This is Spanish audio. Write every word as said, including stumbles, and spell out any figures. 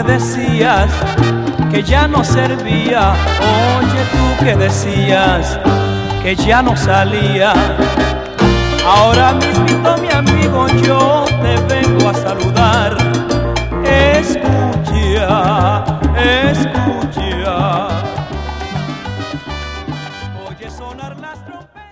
que decías que ya no servía, oye tú que decías que ya no salía. Ahora mismito, mi amigo, yo te vengo a saludar. Escucha, escucha, oye sonar las trompetas.